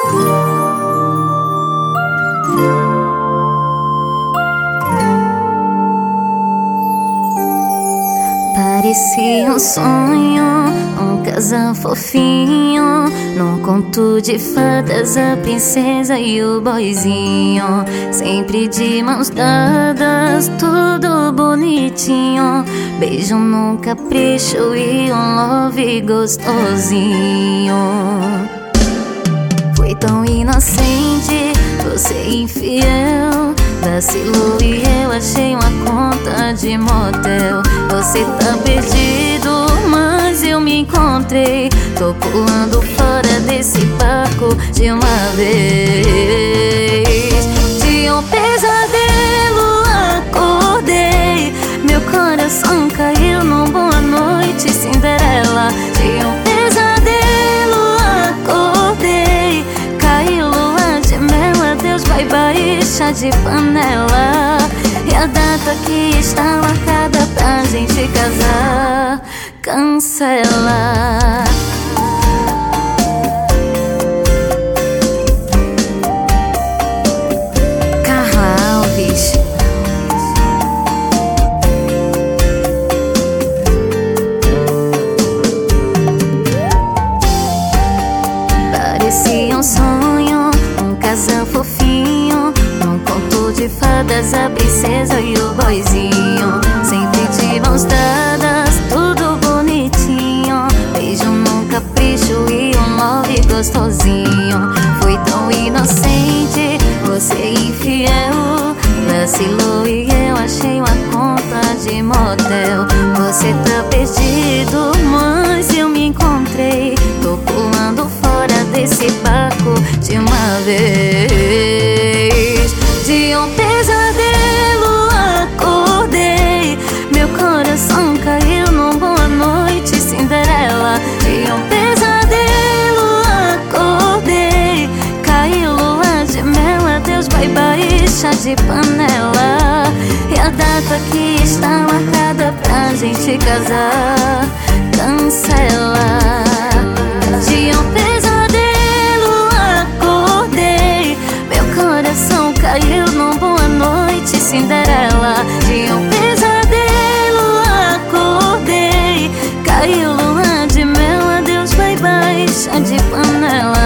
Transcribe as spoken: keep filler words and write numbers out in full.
Parecia um sonho, um casal fofinho, num conto de fadas, a princesa e o boizinho, sempre de mãos dadas, tudo bonitinho, beijo num capricho e um love gostosinho. Foi tão inocente, você infiel, vacilou e eu achei uma conta de motel. Você tá perdido, mas eu me encontrei. Tô pulando fora desse barco de uma vez. De um pesadelo acordei, meu coração caiu num boa noite Cinderela. De um pesadelo acordei, caiu lua de mel, adeus, bye bye, chá de panela. E a data que está marcada pra gente casar, cancela. Carla Alves. Parecia um sonho, um casal fofinho, num conto de fadas, a princesa e o boizinho, sempre de mãos dadas, tudo bonitinho, beijo num capricho e um love gostosinho. Foi tão inocente, você infiel, vacilou e eu achei uma conta de motel. Você tá perdido, mas eu me encontrei. Tô pulando fora desse barco de uma vez. De um pesadelo acordei, meu coração caiu num boa noite Cinderela. De um pesadelo acordei, caiu lua de mel, adeus, bye bye, chá de panela. E a data que está marcada pra gente casar, cancela. De um pesadelo acordei, meu coração caiu num boa noite Cinderela. De um pesadelo acordei, caiu lua de mel, adeus, bye bye, chá de panela.